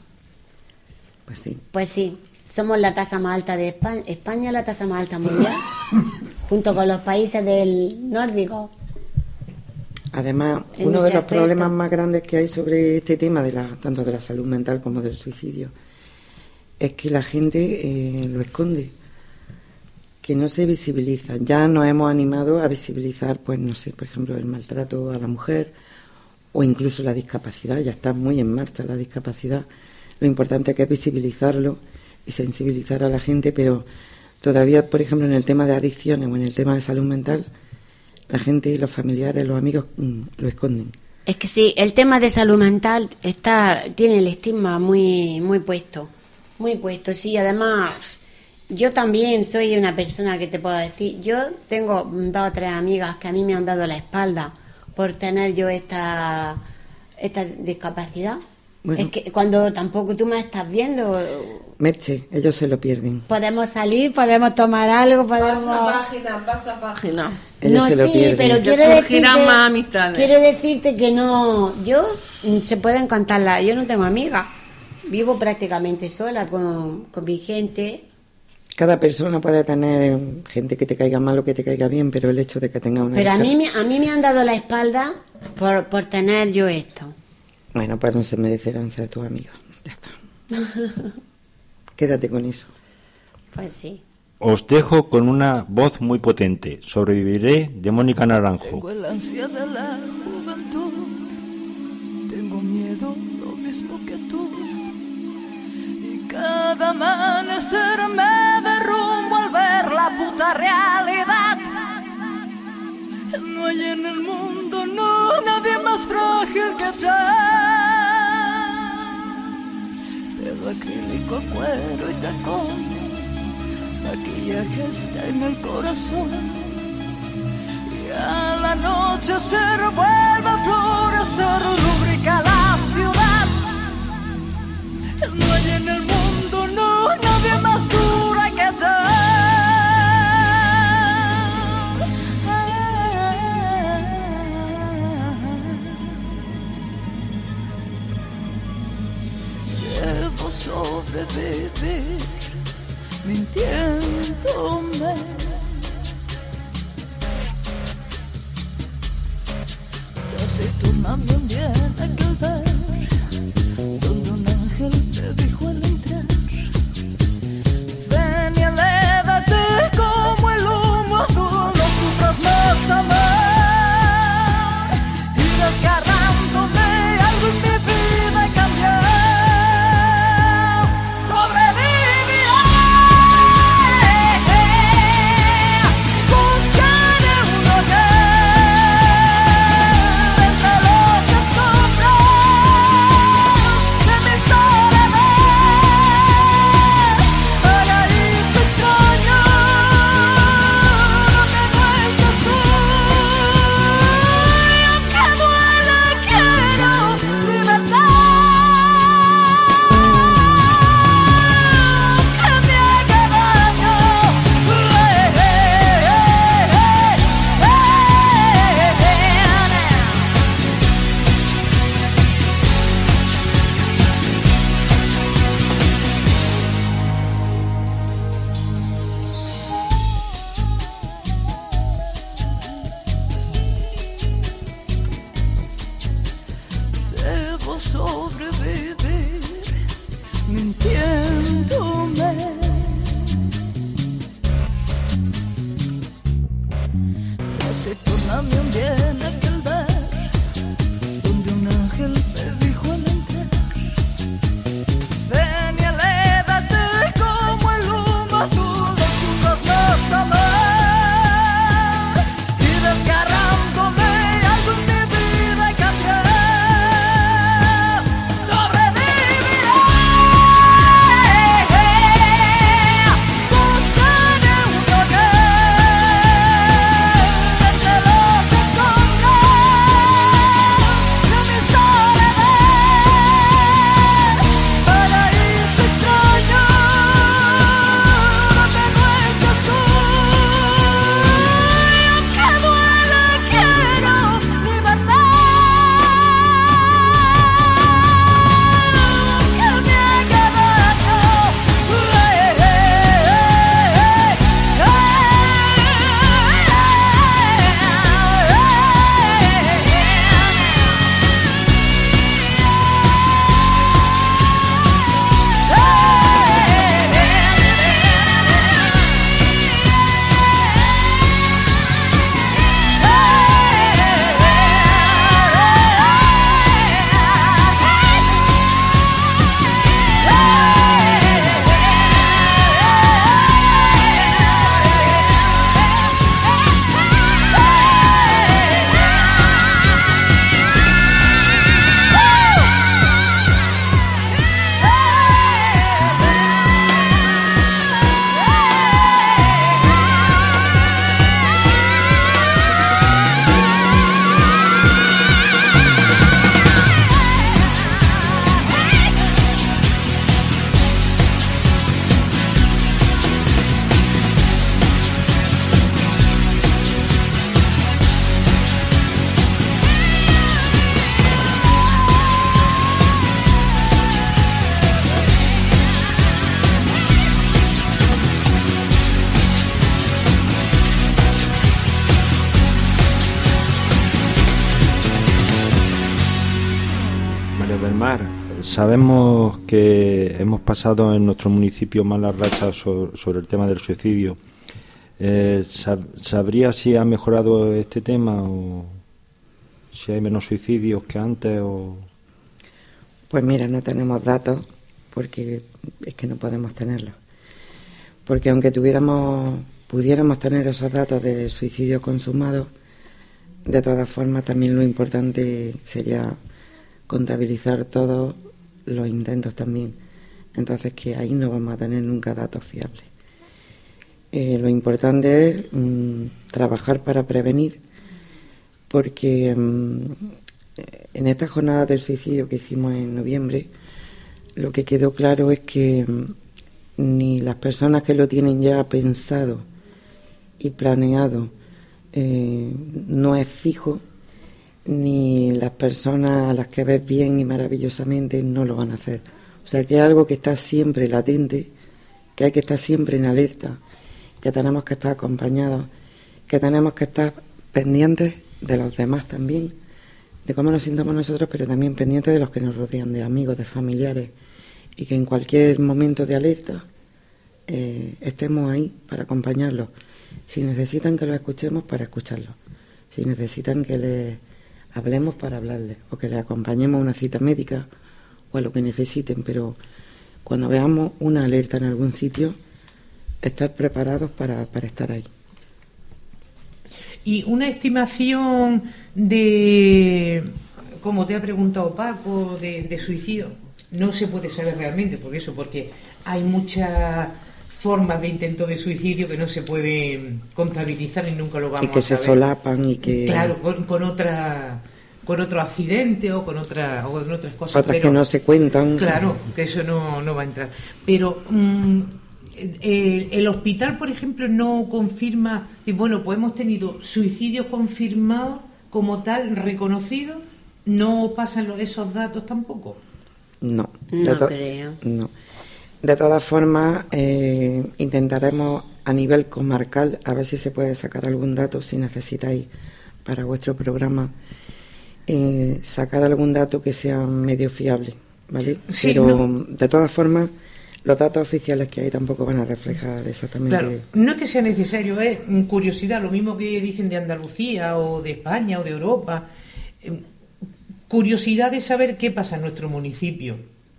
Pues sí. Pues sí, somos la tasa más alta de España, España es la tasa más alta mundial, junto con los países del nórdico. Además, uno de los aspecto. problemas más grandes que hay sobre este tema, de la, tanto de la salud mental como del suicidio, es que la gente eh, lo esconde, que no se visibiliza. Ya nos hemos animado a visibilizar, pues no sé, por ejemplo, el maltrato a la mujer, o incluso la discapacidad. Ya está muy en marcha la discapacidad. Lo importante es que es visibilizarlo y sensibilizar a la gente, pero todavía, por ejemplo, en el tema de adicciones o en el tema de salud mental, la gente, los familiares, los amigos mmm, lo esconden. Es que sí, el tema de salud mental está tiene el estigma muy muy puesto, muy puesto. Sí, además, yo también soy una persona que te puedo decir, yo tengo dos o tres amigas que a mí me han dado la espalda por tener yo esta esta discapacidad. Bueno, es que cuando tampoco tú me estás viendo... Merche, ellos se lo pierden. Podemos salir, podemos tomar algo, podemos... Pasa página, pasa página. Ellos no, se lo sí, pierden. pero quiero decirte, más amistades. quiero decirte que no... Yo, se pueden contarla, yo no tengo amigas. Vivo prácticamente sola con, con mi gente... Cada persona puede tener gente que te caiga mal o que te caiga bien, pero el hecho de que tenga una... Pero a mí, a mí me han dado la espalda por, por tener yo esto. Bueno, pues no se merecerán ser tus amigos. Ya está. Quédate con eso. Pues sí. Os dejo con una voz muy potente. Sobreviviré, de Mónica Naranjo. Tengo el ansia de la juventud. Tengo miedo lo mismo que tú. Cada amanecer me derrumbo al ver la puta realidad. No hay en el mundo, no, nadie más frágil que yo. Pelo acrílico, cuero y tacón, maquillaje está en el corazón. Y al anochecer vuelve a florecer, rubrica la ciudad. No hay en el mundo, no, nadie más dura que yo. Debo sobrevivir mintiéndome. Taciturna me viene aquel ver donde un ángel te dijo al entrar: ven y elévate como el humo azul, no sufras más amar. Y desgarrándome algo en mi vida cambió. Sobreviviré, buscaré un hogar entre los escombros. se tornami un bien aquel ver, donde un ángel me dijo al entrar: ven y elévate como el humo azul de su cosmoso mar, y desgarrándome algo en mi vida y cambiar, sobreviviré. Buscaré un hogar entre los escombros de mi soledad, paraíso extraño donde no estás tú. Y aunque duele, quiero libertad, que me haga daño. María del Mar, sabemos que hemos pasado en nuestro municipio malas rachas sobre, sobre el tema del suicidio. Eh, sab- ¿Sabría si ha mejorado este tema o si hay menos suicidios que antes? O... Pues mira, no tenemos datos porque es que no podemos tenerlos. Porque aunque tuviéramos, pudiéramos tener esos datos de suicidios consumados, de todas formas también lo importante sería contabilizar todos los intentos también. Entonces que ahí no vamos a tener nunca datos fiables. Eh, lo importante es mm, trabajar para prevenir, porque mm, en esta jornada del suicidio que hicimos en noviembre, lo que quedó claro es que mm, ni las personas que lo tienen ya pensado y planeado eh, no es fijo, ni las personas a las que ves bien y maravillosamente no lo van a hacer. O sea que es algo que está siempre latente, que hay que estar siempre en alerta, que tenemos que estar acompañados, que tenemos que estar pendientes de los demás también, de cómo nos sintamos nosotros, pero también pendientes de los que nos rodean, de amigos, de familiares, y que en cualquier momento de alerta eh, estemos ahí para acompañarlos. Si necesitan que los escuchemos, para escucharlos. Si necesitan que les hablemos, para hablarles, o que les acompañemos a una cita médica o a lo que necesiten, pero cuando veamos una alerta en algún sitio, estar preparados para, para estar ahí. Y una estimación de, como te ha preguntado Paco, de, de suicidio, no se puede saber realmente, por eso, porque hay muchas formas de intento de suicidio que no se pueden contabilizar y nunca lo vamos a saber. Y que se solapan y que... Claro, con, con otra... con otro accidente o con otra o con otras cosas, otras pero, que no se cuentan. Claro, que eso no, no va a entrar. Pero mmm, el, el hospital, por ejemplo, no confirma, y bueno, pues hemos tenido suicidios confirmados como tal, reconocidos, ¿no pasan los, esos datos tampoco? No, no to- creo. No. De todas formas, eh, intentaremos a nivel comarcal, a ver si se puede sacar algún dato, si necesitáis para vuestro programa, eh, sacar algún dato que sea medio fiable, ¿vale? Sí, Pero no. de todas formas, los datos oficiales que hay tampoco van a reflejar exactamente. Claro, no es que sea necesario, es curiosidad, lo mismo que dicen de Andalucía o de España o de Europa. Curiosidad de saber qué pasa en nuestro municipio.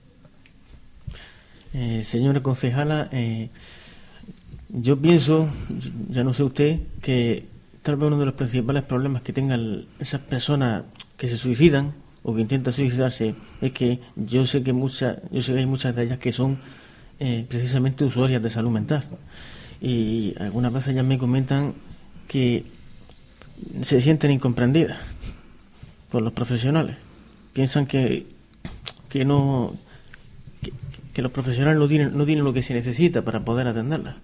Eh, señora concejala, eh, yo pienso, ya no sé usted, que tal vez uno de los principales problemas que tengan esas personas que se suicidan o que intentan suicidarse es que yo sé que muchas, yo sé que hay muchas de ellas que son eh, precisamente usuarias de salud mental, y algunas veces ellas me comentan que se sienten incomprendidas por los profesionales. Piensan que que no que, que los profesionales no tienen no tienen lo que se necesita para poder atenderlas.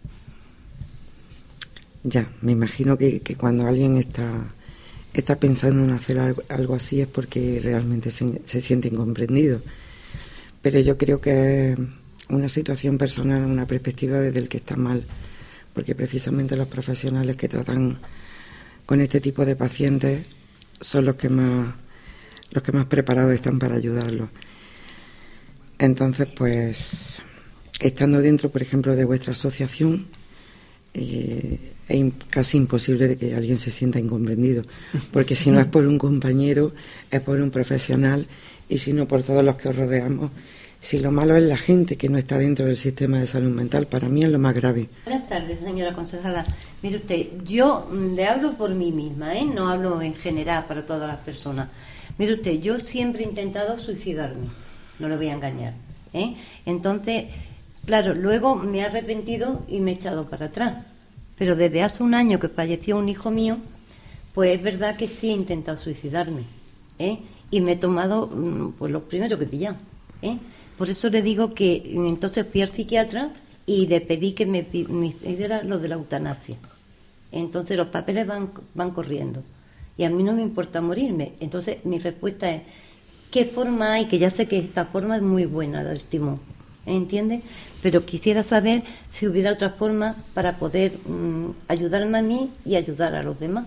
Ya, me imagino que, que cuando alguien está está pensando en hacer algo, algo así es porque realmente se, se siente incomprendido. Pero yo creo que es una situación personal, una perspectiva desde el que está mal, porque precisamente los profesionales que tratan con este tipo de pacientes son los que más los que más preparados están para ayudarlos. Entonces, pues, estando dentro, por ejemplo, de vuestra asociación, eh, es casi imposible de que alguien se sienta incomprendido, porque si no es por un compañero, es por un profesional, y si no por todos los que os rodeamos. Si lo malo es la gente que no está dentro del sistema de salud mental, para mí es lo más grave. Buenas tardes, señora concejala. Mire usted, yo le hablo por mí misma, ¿eh? No hablo en general para todas las personas. Mire usted, yo siempre he intentado suicidarme, no le voy a engañar, ¿eh? Entonces, claro, luego me he arrepentido y me he echado para atrás. Pero desde hace un año que falleció un hijo mío, pues es verdad que sí he intentado suicidarme, ¿eh? Y me he tomado pues los primeros que he pillado, ¿eh? Por eso le digo que entonces fui al psiquiatra y le pedí que me, me pidiera lo de la eutanasia. Entonces los papeles van, van corriendo. Y a mí no me importa morirme. Entonces mi respuesta es, ¿qué forma hay? Que ya sé que esta forma es muy buena del timón, ¿entiendes? Pero quisiera saber si hubiera otra forma para poder mmm, ayudarme a mí y ayudar a los demás.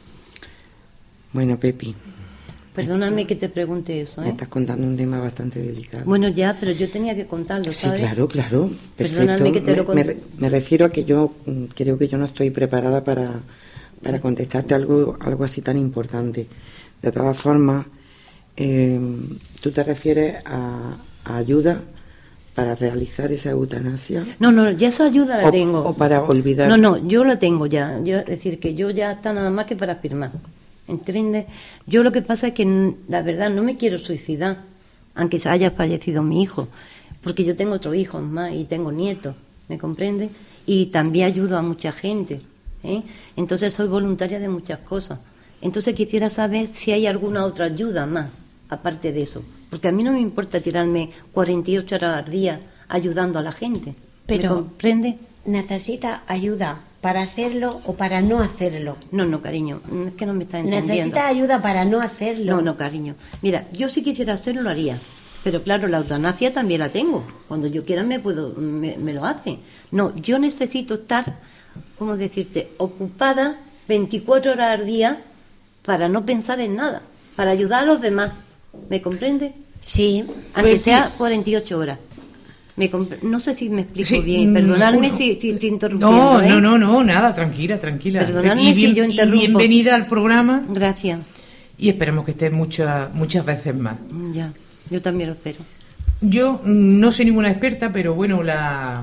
Bueno, Pepi, perdóname que te pregunte eso, ¿eh? Me estás contando un tema bastante delicado. Bueno, ya, pero yo tenía que contarlo, ¿sabes? Sí, claro, claro. Perfecto. Perdóname que te lo me, me, me refiero a que yo creo que yo no estoy preparada para, para contestarte algo, algo así tan importante. De todas formas, eh, tú te refieres a, a ayuda para realizar esa eutanasia. No, no, ya esa ayuda la o, tengo. O para olvidar. No, no, yo la tengo ya. Yo, es decir, que yo ya está nada más que para firmar. ¿Entiendes? Yo lo que pasa es que, la verdad, no me quiero suicidar, aunque haya fallecido mi hijo, porque yo tengo otros hijos más y tengo nietos, ¿me comprende? Y también ayudo a mucha gente, ¿eh? Entonces soy voluntaria de muchas cosas. Entonces quisiera saber si hay alguna otra ayuda más, aparte de eso, porque a mí no me importa tirarme cuarenta y ocho horas al día ayudando a la gente, pero ¿me comprende? Necesita ayuda para hacerlo o para no hacerlo. No, no, cariño, es que no me está entendiendo. Necesita ayuda para no hacerlo. No, no, cariño. Mira, yo si quisiera hacerlo lo haría, pero claro, la eutanasia también la tengo. Cuando yo quiera me puedo, me, me lo hace. No, yo necesito estar, ¿cómo decirte?, ocupada veinticuatro horas al día para no pensar en nada, para ayudar a los demás. ¿Me comprende? Sí. Aunque pues, sea cuarenta y ocho horas. Me no sé si me explico sí, bien, perdonadme no, si, si te interrumpo. No, ¿eh? no, no, no, nada, tranquila, tranquila. Perdonadme y bien, si yo interrumpo. Y bienvenida al programa. Gracias. Y esperemos que estés muchas muchas veces más. Ya, yo también lo espero. Yo no soy ninguna experta, pero bueno, la,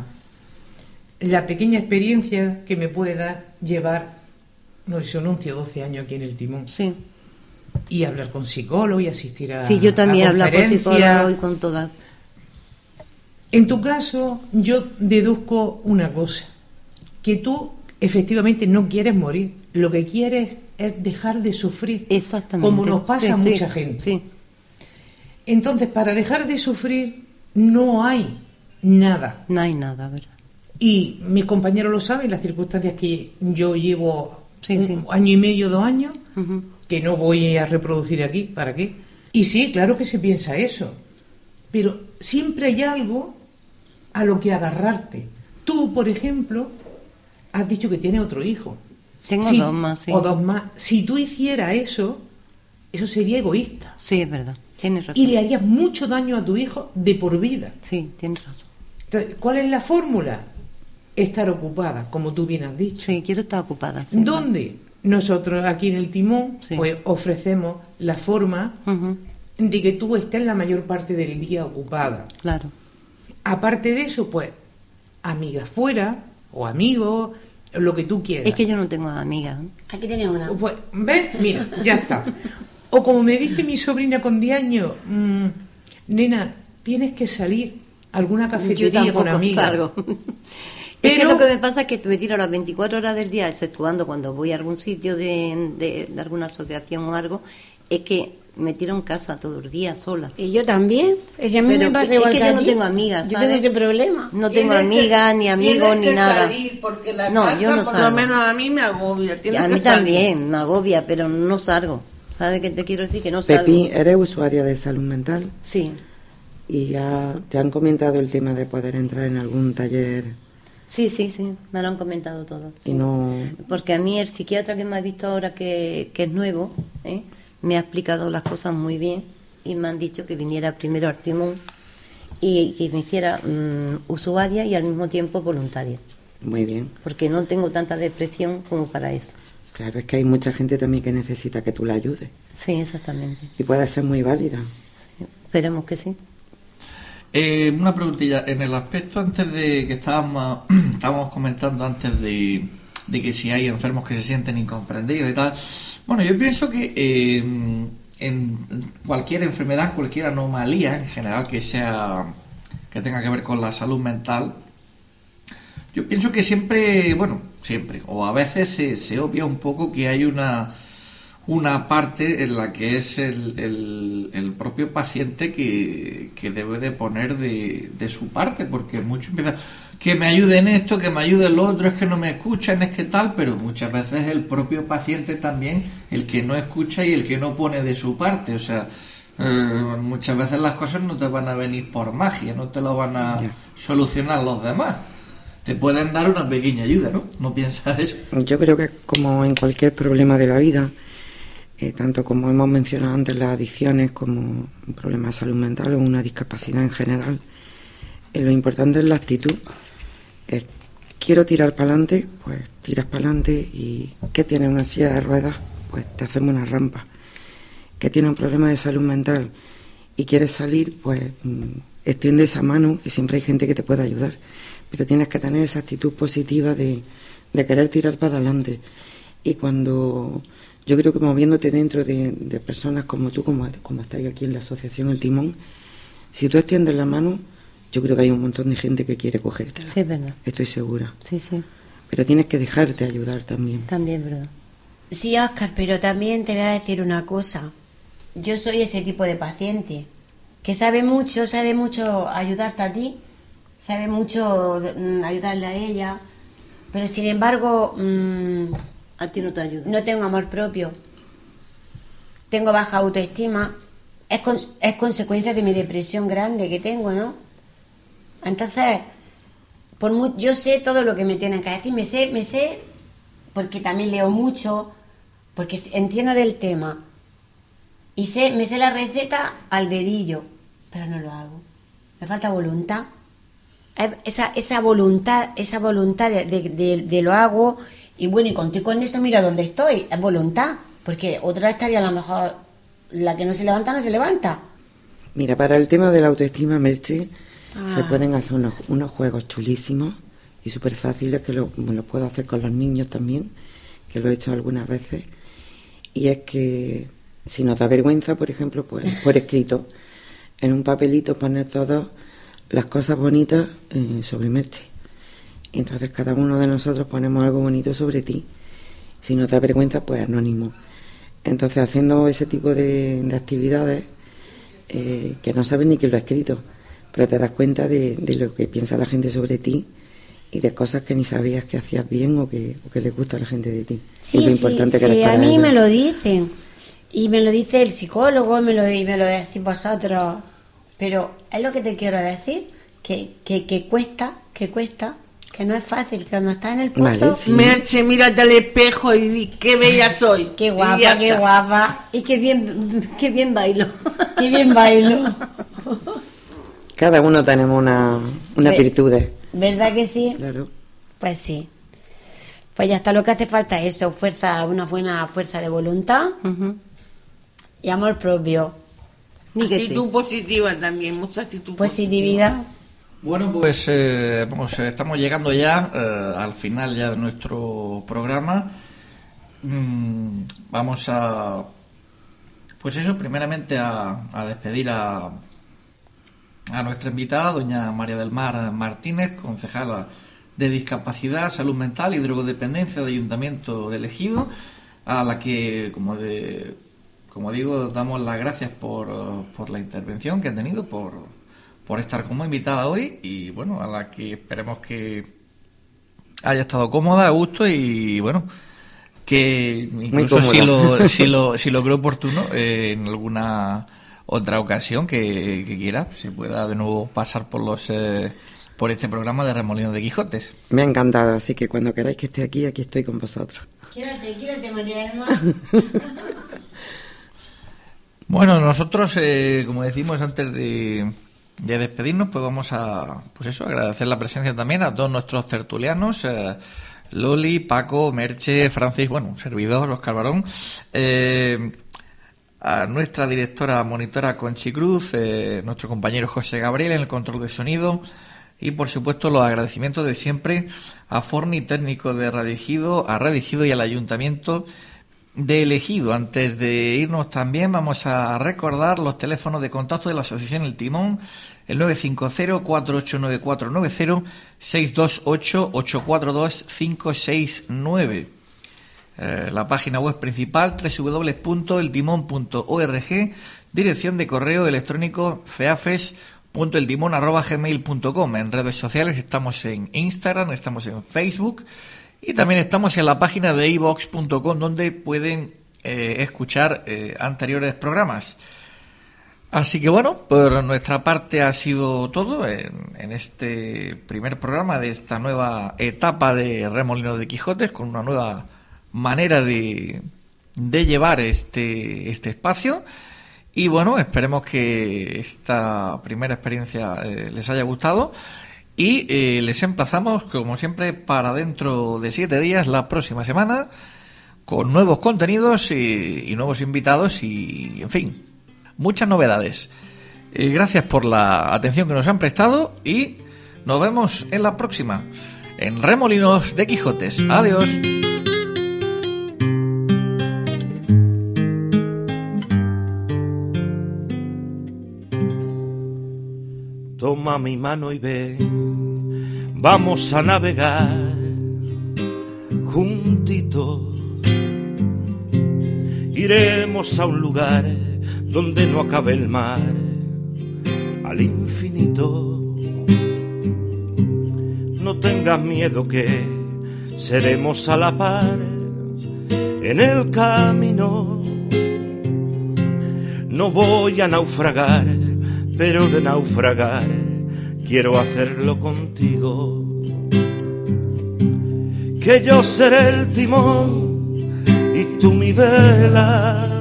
la pequeña experiencia que me puede dar llevar, no sé, son once o doce años aquí en el timón. Sí. Y hablar con psicólogo y asistir a Sí, yo también hablo con psicólogo y con todas. En tu caso, yo deduzco una cosa, que tú efectivamente no quieres morir, lo que quieres es dejar de sufrir, exactamente, como nos pasa sí, a mucha sí, gente. Sí. Entonces, para dejar de sufrir no hay nada. No hay nada, ¿verdad? Y mis compañeros lo saben, las circunstancias que yo llevo sí, un sí. año y medio, dos años, uh-huh. que no voy a reproducir aquí, ¿para qué? Y sí, claro que se piensa eso, pero siempre hay algo a lo que agarrarte. Tú, por ejemplo, has dicho que tienes otro hijo. Tengo si, dos más, sí. O dos más. Si tú hicieras eso, eso sería egoísta. Sí, es verdad. Tienes razón. Y le harías mucho daño a tu hijo de por vida. Sí, tienes razón. Entonces, ¿cuál es la fórmula? Estar ocupada, como tú bien has dicho. Sí, quiero estar ocupada. Sí, ¿Dónde? Nosotros aquí en el Timón, Sí. pues ofrecemos la forma Ujú, de que tú estés la mayor parte del día ocupada. claro. Aparte de eso, pues, amigas fuera, o amigos, lo que tú quieras. Es que yo no tengo amigas. Aquí tenía una. Pues, ¿ves? Mira, ya está. O como me dice mi sobrina con diez años, mmm, nena, tienes que salir a alguna Yo cafetería tampoco con amigas. salgo. Es que Pero- lo que me pasa es que me tiro las veinticuatro horas del día, exceptuando cuando voy a algún sitio de, de, de alguna asociación o algo, es que me tiro en casa todo el día sola. Y yo también. Es que a mí Pero me pasa es igual que que yo a no ti. tengo amigas, Yo ¿sabes? tengo ese problema. No tengo Tienes que- amigas, ni amigos, tienes ni que nada. salir, porque la No, casa, yo no por salgo. lo menos a mí me agobia. Tienes A que mí salir. también me agobia, pero no salgo. ¿Sabes qué te quiero decir? Que no salgo. Pepi, ¿eres usuaria de salud mental? Sí. ¿Y ya te han comentado el tema de poder entrar en algún taller Sí, sí, sí, me lo han comentado todo. y no...? Porque a mí el psiquiatra que me ha visto ahora que, que es nuevo, ¿eh? me ha explicado las cosas muy bien y me han dicho que viniera primero al Timón y que me hiciera mm, usuaria y al mismo tiempo voluntaria. Muy bien. Porque no tengo tanta depresión como para eso. Claro, es que hay mucha gente también que necesita que tú la ayudes. Sí, exactamente. Y puede ser muy válida. Esperemos que sí. Eh, una preguntilla, en el aspecto antes de que estábamos, estábamos comentando antes de, de que si hay enfermos que se sienten incomprendidos y tal, bueno, yo pienso que eh, en cualquier enfermedad, cualquier anomalía en general que sea, que tenga que ver con la salud mental, yo pienso que siempre, bueno, siempre, o a veces se, se obvia un poco que hay una una parte en la que es el, el, el propio paciente que, que debe de poner de, de su parte, porque muchos empiezan, que me ayude en esto, que me ayude en lo otro, es que no me escuchan, es que tal, pero muchas veces es el propio paciente también el que no escucha y el que no pone de su parte, o sea, eh, muchas veces las cosas no te van a venir por magia, no te lo van a solucionar los demás. Te pueden dar una pequeña ayuda, ¿no? ¿No piensas eso? Yo creo que como en cualquier problema de la vida, eh, tanto como hemos mencionado antes las adicciones como un problema de salud mental o una discapacidad en general, eh, lo importante es la actitud. Eh, quiero tirar para adelante, pues tiras para adelante. Y ¿qué tiene una silla de ruedas? Pues te hacemos una rampa. ¿Qué tiene un problema de salud mental y quieres salir? Pues mm, extiende esa mano y siempre hay gente que te puede ayudar. Pero tienes que tener esa actitud positiva de, de querer tirar para adelante. Y cuando yo creo que moviéndote dentro de, de personas como tú, como, como estáis aquí en la asociación El Timón, si tú extiendes la mano, yo creo que hay un montón de gente que quiere cogértela. Sí, es verdad. Estoy segura. Sí, sí. Pero tienes que dejarte ayudar también. También, ¿verdad? Sí, Óscar, pero también te voy a decir una cosa. Yo soy ese tipo de paciente que sabe mucho, sabe mucho ayudarte a ti, sabe mucho mm, ayudarle a ella, pero sin embargo mm, a ti no te ayuda. No tengo amor propio, tengo baja autoestima, es, con, es consecuencia de mi depresión grande que tengo, ¿no? Entonces, por mu yo sé todo lo que me tienen que decir, me sé, me sé, porque también leo mucho, porque entiendo del tema, y sé, me sé la receta al dedillo, pero no lo hago, me falta voluntad. Esa, esa voluntad, esa voluntad de, de, de, de lo hago, y bueno, y contigo con eso mira dónde estoy, es voluntad, porque otra estaría a lo mejor la que no se levanta, no se levanta. Mira, para el tema de la autoestima, Merche, Ah. se pueden hacer unos, unos juegos chulísimos y súper fáciles, que lo, lo puedo hacer con los niños también, que lo he hecho algunas veces, y es que si nos da vergüenza, por ejemplo, pues por escrito, en un papelito poner todas las cosas bonitas eh, sobre Merche. Y entonces cada uno de nosotros ponemos algo bonito sobre ti. Si nos da vergüenza, pues anónimo. Entonces, haciendo ese tipo de, de actividades, eh, que no sabes ni quién lo ha escrito, pero te das cuenta de, de lo que piensa la gente sobre ti y de cosas que ni sabías que hacías bien o que, o que les gusta a la gente de ti. Sí, y lo sí, importante que sí, eres a para mí ellos. me lo dicen, y me lo dice el psicólogo, y me lo, y me lo decís vosotros, pero es lo que te quiero decir, que, que, que cuesta, que cuesta, que no es fácil, que cuando estás en el pozo... Vale, sí. Merche, mírate al espejo y di, qué bella soy. Qué Y guapa, ya qué está. guapa. Y qué bien, qué bien bailo. Qué bien bailo. Cada uno tenemos una, una Ve- virtudes. ¿Verdad que sí? Claro. Pues sí. Pues ya está, lo que hace falta es eso, fuerza, una buena fuerza de voluntad y amor propio. Ni que Actitud positiva también, mucha actitud Positividad. Bueno, pues eh, vamos, eh, estamos llegando ya eh, al final ya de nuestro programa. Mm, vamos a, pues eso, primeramente a, a despedir a, a nuestra invitada, doña María del Mar Martínez, concejala de Discapacidad, Salud Mental y Drogodependencia del Ayuntamiento de Ejido, a la que, como de, como digo, damos las gracias por, por la intervención que ha tenido, por por estar como invitada hoy, y bueno, a la que esperemos que haya estado cómoda, a gusto, y bueno, que incluso si lo, si lo si lo creo oportuno, eh, en alguna otra ocasión que, que quiera, se pueda de nuevo pasar por los eh, por este programa de Remolinos de Quijotes. Me ha encantado, así que cuando queráis que esté aquí, aquí estoy con vosotros. Quédate, quédate, María del Mar. Bueno, nosotros, eh, como decimos antes de de despedirnos, pues vamos a, pues eso, agradecer la presencia también a todos nuestros tertulianos, eh, Loli, Paco, Merche, Francis, bueno, un servidor, Oscar Barón, eh, a nuestra directora monitora Conchi Cruz, eh, nuestro compañero José Gabriel en el control de sonido, y por supuesto los agradecimientos de siempre a Forni, técnico de Radio Ejido, a Radio Ejido y al Ayuntamiento de Ejido. Antes de irnos también vamos a recordar los teléfonos de contacto de la Asociación El Timón, el nueve cinco cero, cuatro ocho nueve cuatro nueve cero, seis dos ocho, ocho cuatro dos, cinco seis nueve. Eh, la página web principal doble u doble u doble u punto el timón punto org, dirección de correo electrónico feafes punto el timón arroba gmail punto com. En redes sociales estamos en Instagram, estamos en Facebook, y también estamos en la página de i vox punto com, donde pueden eh, escuchar eh, anteriores programas. Así que bueno, por nuestra parte ha sido todo en, en este primer programa de esta nueva etapa de Remolinos de Quijotes, con una nueva manera de, de llevar este, este espacio. Y bueno, esperemos que esta primera experiencia eh, les haya gustado. Y eh, les emplazamos, como siempre, para dentro de siete días, la próxima semana, con nuevos contenidos y, y nuevos invitados y, en fin, muchas novedades. Eh, gracias por la atención que nos han prestado y nos vemos en la próxima, en Remolinos de Quijotes. Adiós. Toma mi mano y ven, vamos a navegar juntitos. Iremos a un lugar donde no acabe el mar, al infinito. No tengas miedo que seremos a la par en el camino. No voy a naufragar, pero de naufragar quiero hacerlo contigo. Que yo seré el timón y tú mi vela,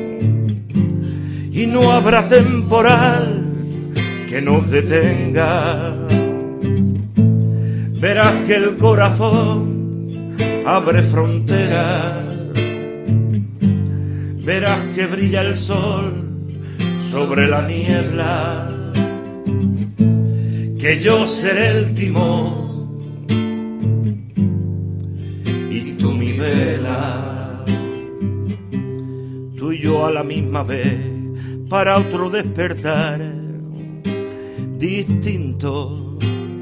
y no habrá temporal que nos detenga. Verás que el corazón abre fronteras, verás que brilla el sol sobre la niebla, que yo seré el timón y tú mi vela. Tú y yo a la misma vez, para otro despertar distinto,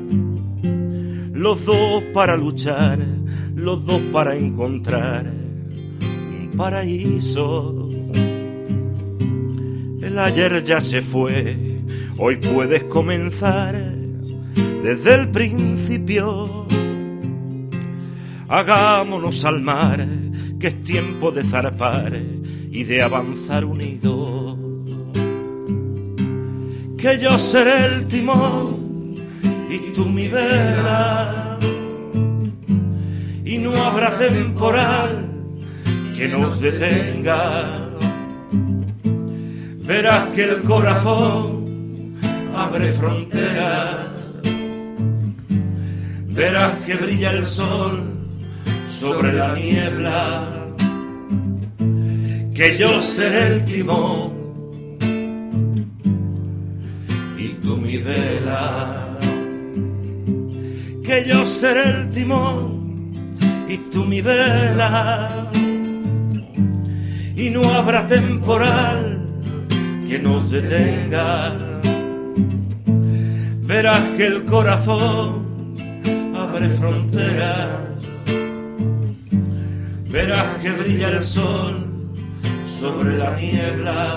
los dos para luchar, los dos para encontrar un paraíso. El ayer ya se fue, hoy puedes comenzar desde el principio. Hagámonos al mar, que es tiempo de zarpar y de avanzar unidos. Que yo seré el timón y tú mi vela, y no habrá temporal que nos detenga. Verás que el corazón abre fronteras. Verás que brilla el sol sobre la niebla, que yo seré el timón y tú mi vela, que yo seré el timón y tú mi vela, y no habrá temporal que nos detenga. Verás que el corazón abre fronteras, verás que brilla el sol sobre la niebla,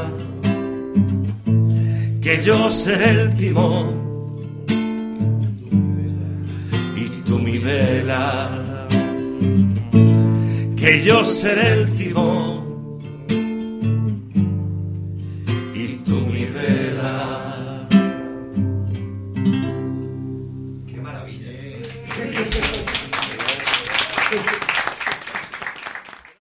que yo seré el timón y tú mi vela, que yo seré el timón